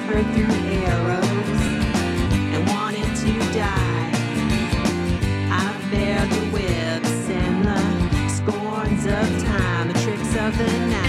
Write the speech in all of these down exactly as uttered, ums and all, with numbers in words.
suffered through arrows and wanted to die. I bear the whips and the scorns of time, the tricks of the night.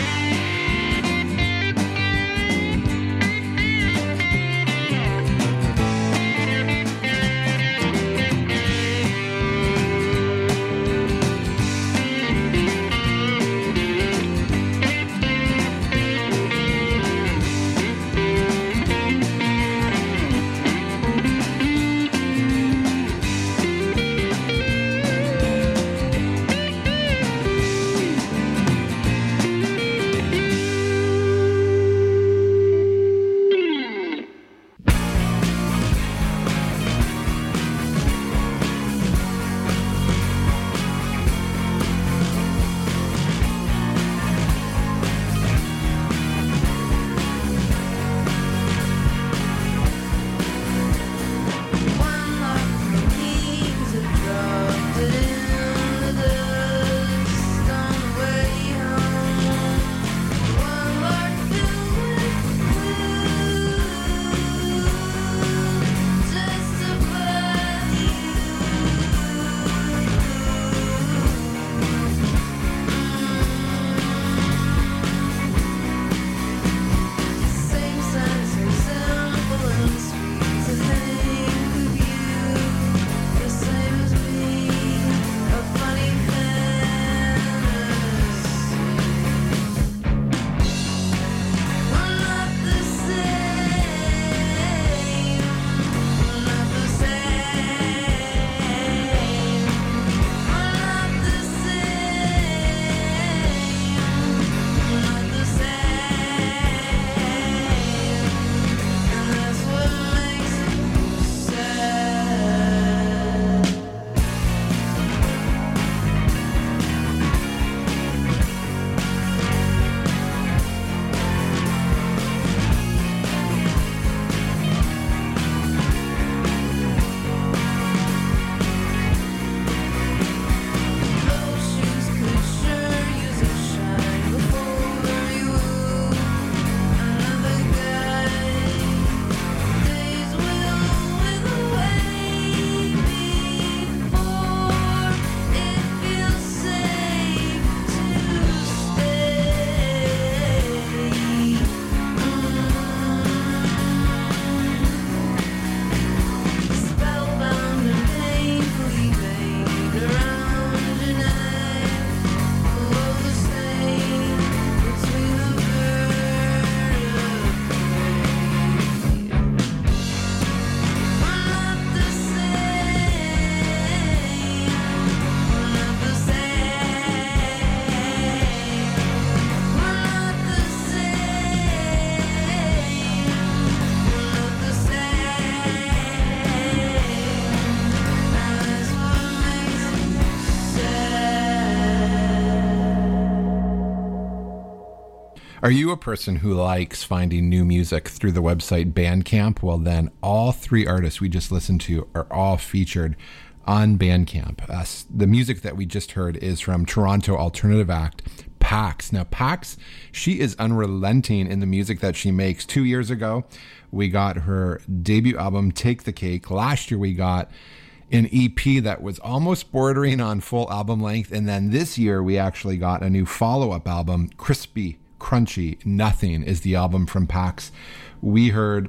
Are you a person who likes finding new music through the website Bandcamp? Well, then all three artists we just listened to are all featured on Bandcamp. Uh, the music that we just heard is from Toronto alternative act Pax. Now, Pax, she is unrelenting in the music that she makes. Two years ago, we got her debut album, Take the Cake. Last year, we got an E P that was almost bordering on full album length. And then this year, we actually got a new follow-up album, Crispy Crunchy Nothing is the album from Pax. We heard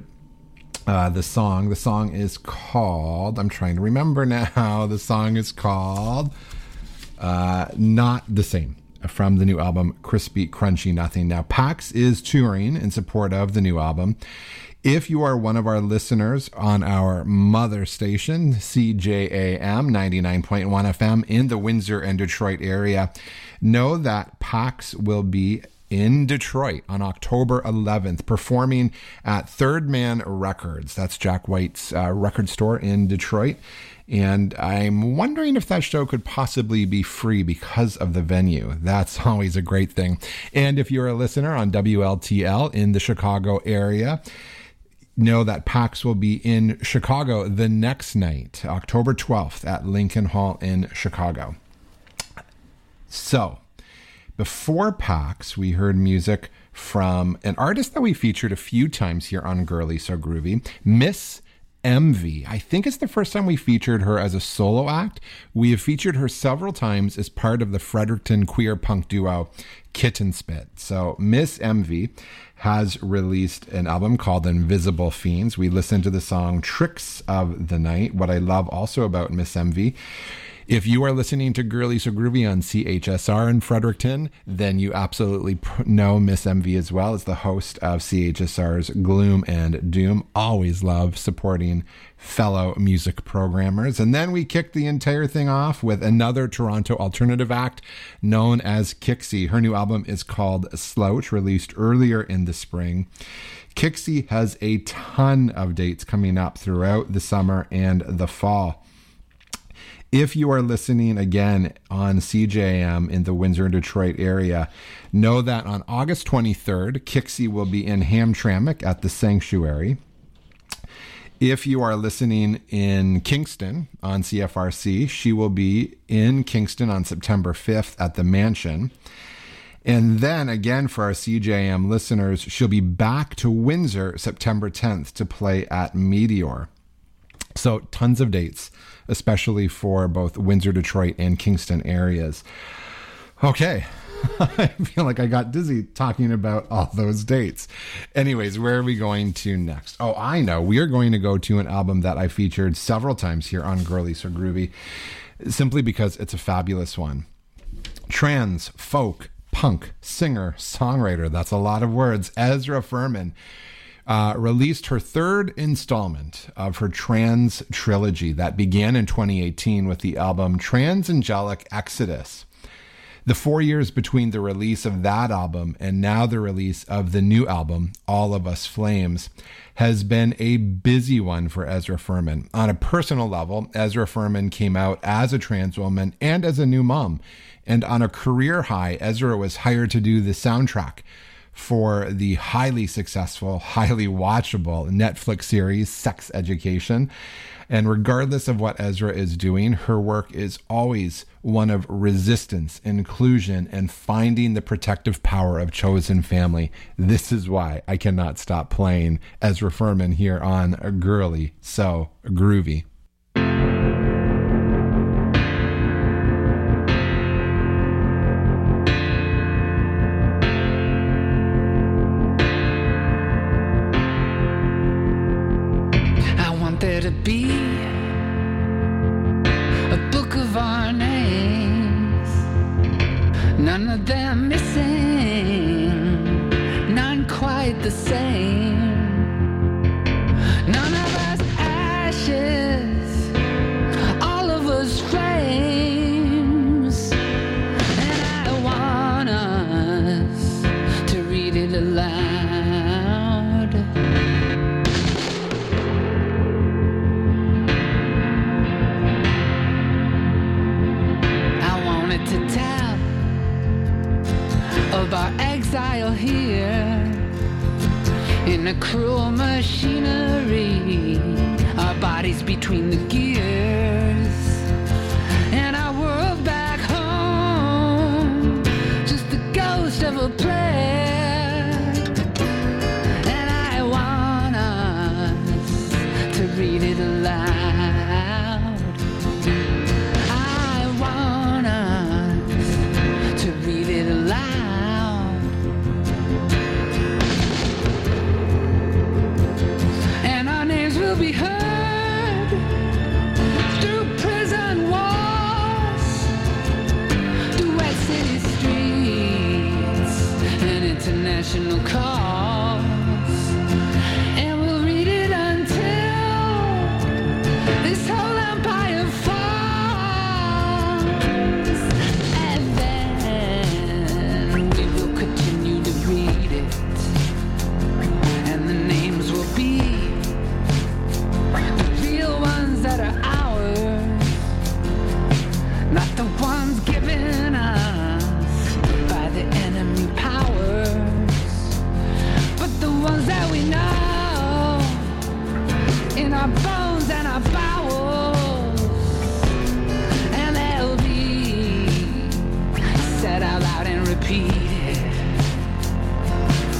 uh, the song. The song is called, I'm trying to remember now, the song is called uh, Not the Same, from the new album, Crispy Crunchy Nothing. Now, Pax is touring in support of the new album. If you are one of our listeners on our mother station, C J A M ninety-nine point one F M in the Windsor and Detroit area, know that Pax will be in Detroit on October eleventh, performing at Third Man Records. That's Jack White's uh, record store in Detroit. And I'm wondering if that show could possibly be free because of the venue. That's always a great thing. And if you're a listener on W L T L in the Chicago area, know that Pax will be in Chicago the next night, October twelfth, at Lincoln Hall in Chicago. So, before Pax, we heard music from an artist that we featured a few times here on Girly So Groovy, Miss M V. I think it's the first time we featured her as a solo act. We have featured her several times as part of the Fredericton queer punk duo Kitten Spit. So Miss M V has released an album called Invisible Fiends. We listened to the song Tricks of the Night. What I love also about Miss M V, if you are listening to Girly So Groovy on C H S R in Fredericton, then you absolutely know Miss M V as well as the host of C H S R's Gloom and Doom. Always love supporting fellow music programmers. And then we kicked the entire thing off with another Toronto alternative act known as Kixie. Her new album is called Slouch, released earlier in the spring. Kixie has a ton of dates coming up throughout the summer and the fall. If you are listening again on C J M in the Windsor, Detroit area, know that on August twenty-third, Kixie will be in Hamtramck at the Sanctuary. If you are listening in Kingston on C F R C, she will be in Kingston on September fifth at the Mansion. And then again, for our C J M listeners, she'll be back to Windsor September tenth to play at Meteor. So tons of dates, especially for both Windsor, Detroit, and Kingston areas. Okay, I feel like I got dizzy talking about all those dates. Anyways, where are we going to next? Oh, I know. We are going to go to an album that I featured several times here on Girly So Groovy, simply because it's a fabulous one. Trans, folk, punk, singer, songwriter, that's a lot of words, Ezra Furman, Uh, released her third installment of her trans trilogy that began in twenty eighteen with the album Transangelic Exodus. The four years between the release of that album and now the release of the new album, All of Us Flames, has been a busy one for Ezra Furman. On a personal level, Ezra Furman came out as a trans woman and as a new mom. And on a career high, Ezra was hired to do the soundtrack for the highly successful, highly watchable Netflix series Sex Education. And regardless of what Ezra is doing, her work is always one of resistance, inclusion, and finding the protective power of chosen family. This is why I cannot stop playing Ezra Furman here on Girly So Groovy. To be a book of our names, none of them missing, none quite the same, none of us ashes, all of us flames, and I want us to read it aloud. To tell of our exile here in a cruel machinery, our bodies between the gears, and our world back home, just the ghost of a prayer. And I want us to read it aloud. Be heard through prison walls, through wet city streets and international calls, and we'll read it until this whole empire falls, and then we will continue to read it, and the names will be that are ours, not the ones given us by the enemy powers, but the ones that we know in our bones and our bowels, and they'll be said out loud and repeated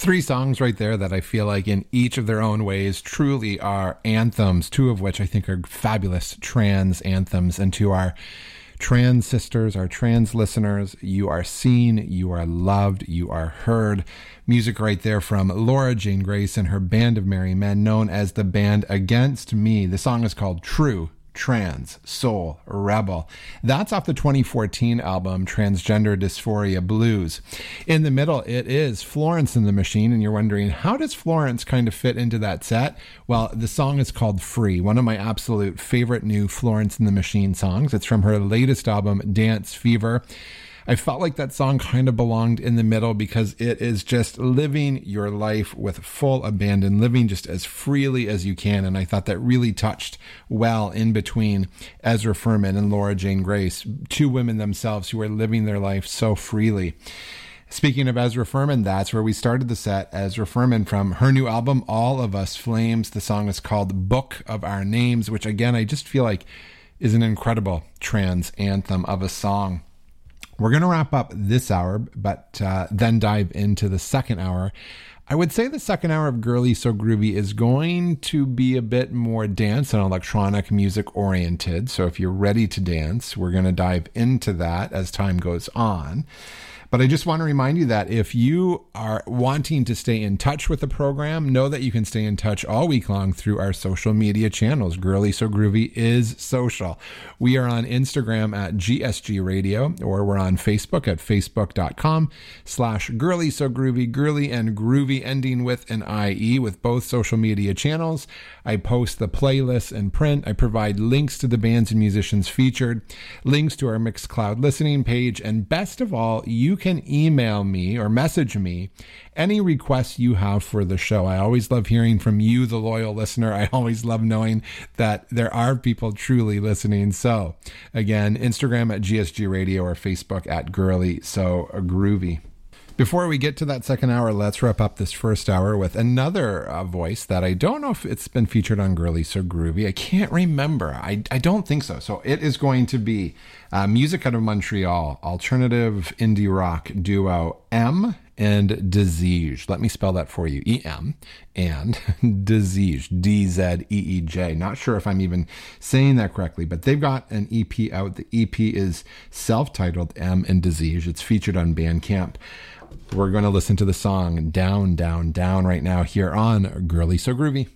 Three songs right there that I feel like in each of their own ways truly are anthems, two of which I think are fabulous trans anthems. And to our trans sisters, our trans listeners, you are seen, you are loved, you are heard. Music right there from Laura Jane Grace and her Band of Merry Men, known as the band Against Me. The song is called True Trans Soul Rebel. That's off the twenty fourteen album Transgender Dysphoria Blues. In the middle, it is Florence and the Machine, and you're wondering, how does Florence kind of fit into that set? Well, the song is called Free, one of my absolute favorite new Florence and the Machine songs. It's from her latest album, Dance Fever. I felt like that song kind of belonged in the middle because it is just living your life with full abandon, living just as freely as you can. And I thought that really touched well in between Ezra Furman and Laura Jane Grace, two women themselves who are living their life so freely. Speaking of Ezra Furman, that's where we started the set. Ezra Furman from her new album, All of Us Flames. The song is called Book of Our Names, which again, I just feel like is an incredible trans anthem of a song. We're going to wrap up this hour, but uh, then dive into the second hour. I would say the second hour of Girly So Groovy is going to be a bit more dance and electronic music oriented. So if you're ready to dance, we're going to dive into that as time goes on. But I just want to remind you that if you are wanting to stay in touch with the program, know that you can stay in touch all week long through our social media channels. Girly So Groovy is social. We are on Instagram at G S G Radio, or we're on Facebook at facebook.com slash Girly So Groovy, girly and groovy ending with an I E with both social media channels. I post the playlists in print. I provide links to the bands and musicians featured, links to our Mixcloud listening page, and best of all, you can email me or message me any requests you have for the show. I always love hearing from you, the loyal listener. I always love knowing that there are people truly listening. So again, Instagram at G S G Radio or Facebook at Girly So Groovy. Before we get to that second hour, let's wrap up this first hour with another uh, voice that I don't know if it's been featured on Girly So Groovy. I can't remember. I, I don't think so. So it is going to be uh, music out of Montreal, alternative indie rock duo M and Disease. Let me spell that for you. E M and Disease. D Z E E J. Not sure if I'm even saying that correctly, but they've got an E P out. The E P is self-titled M and Disease. It's featured on Bandcamp. We're going to listen to the song Down, Down, Down right now here on Girly So Groovy.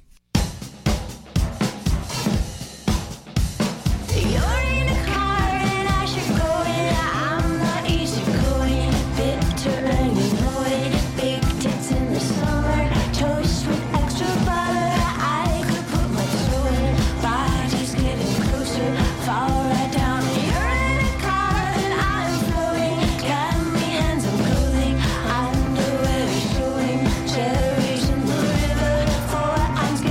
Cherries in the river, four eyes.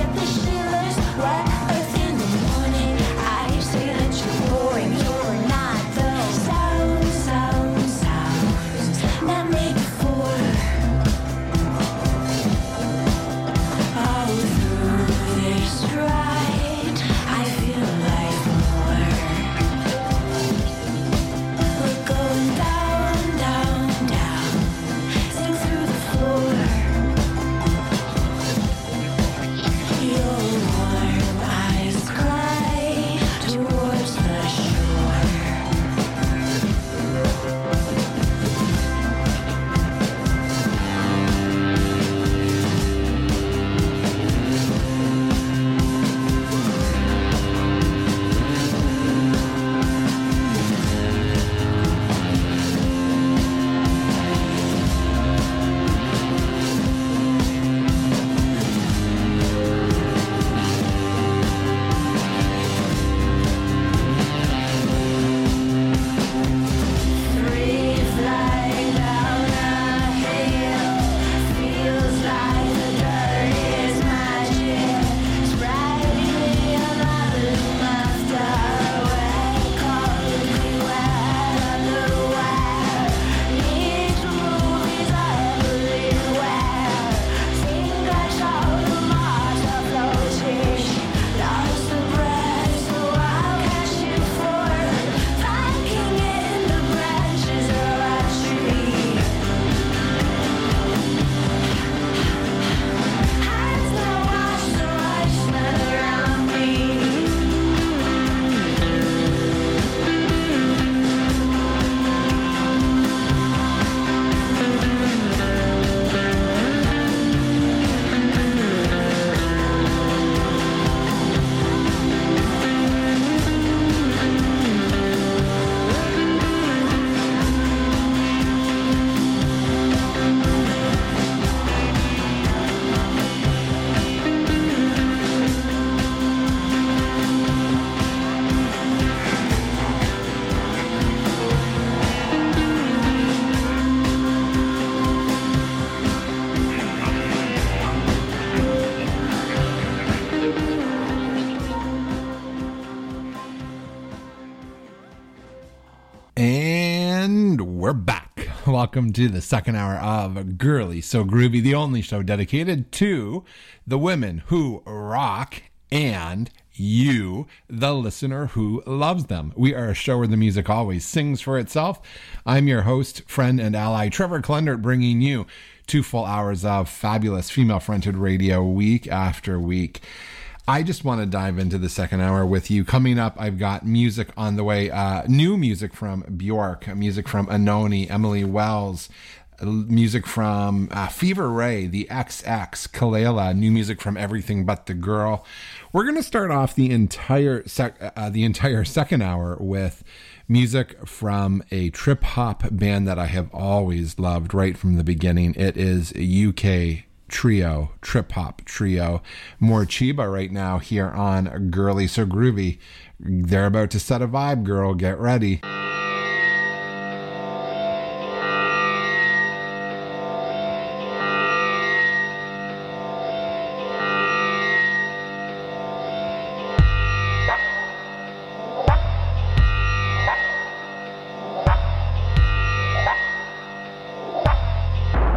welcome to the second hour of Girly So Groovy, the only show dedicated to the women who rock and you, the listener who loves them. We are a show where the music always sings for itself. I'm your host, friend, and ally, Trevor Klendert, bringing you two full hours of fabulous female-fronted radio week after week. I just want to dive into the second hour with you. Coming up, I've got music on the way. Uh, new music from Bjork, music from Anoni, Emily Wells, music from uh, Fever Ray, the X X, Kalela, new music from Everything But the Girl. We're going to start off the entire sec- uh, the entire second hour with music from a trip hop band that I have always loved right from the beginning. It is a U K trio, trip hop trio, Morcheeba right now here on Girly So Groovy. They're about to set a vibe, girl. Get ready.